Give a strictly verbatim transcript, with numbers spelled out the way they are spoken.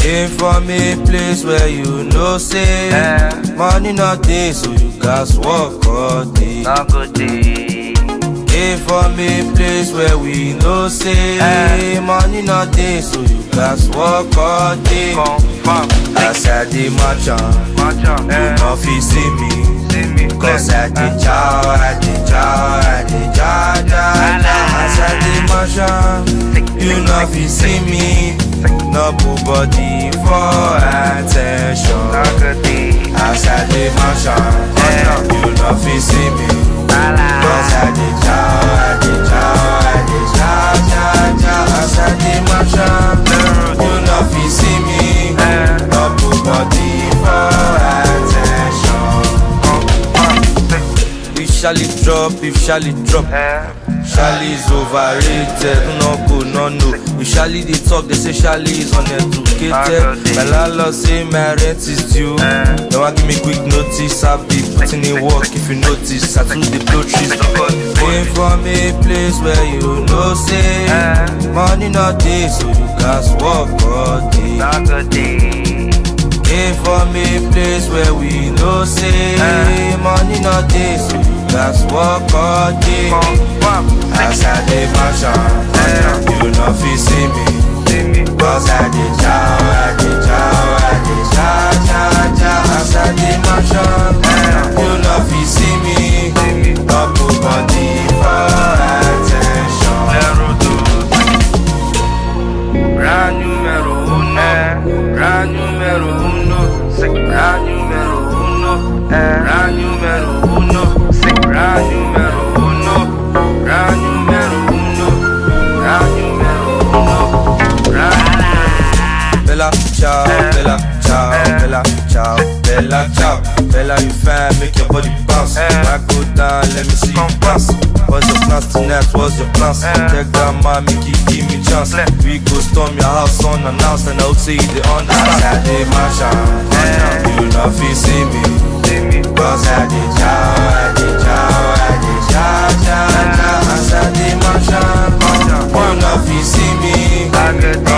Came from a place where you know say eh. Money not day, so you guys work all day. Not good day. Came from a place where we know say eh. Money not day, so you guys work all day. Confirm. As I dey march on, you no fit see me. Cause I dey chow, I dey chow, I dey chow, chow, chow. As I dey march on, you no fit see me. No put body for attention. As I dey march on, you no fit see me. Cause I dey chow, I dey chow, I dey chow, chow, chow. As I dey march on, you no fit see me. No put body for attention. If Charlie drop, if Charlie drop Charlie's overrated, no go, no no. If Charlie they talk, they say Charlie is uneducated. My landlord say my rent is due. Now I give me quick notice, I'll be putting in work if you notice. I took the blow trees. Came from a place where you know say money not day, so you guys work all day. Came from a place where we know say money not day, so you guys work all day. As I dey march on, you no fit see me. Cause I dey chow, I dey chow, I dey chow, chow, chow. As I dey march on, you no fit see me. No put body for attention. Brand numero uno, brand numero uno, brand numero uno, brand numero uno, brand numero uno, brand numero uno, brand numero uno, brand. Bella ciao, bella ciao, bella ciao, bella ciao, bella you fine, make your body bounce. I go down, let me see you bounce. What's your plans tonight? What's your plans? Check that man, make you give me chance. We go storm your house unannounced, and I'll say they understand. I dey march on, you no fit see me. Cause I dey chow, I dey chow, I dey chow, chow, chow. As I dey march on, you no fit see me.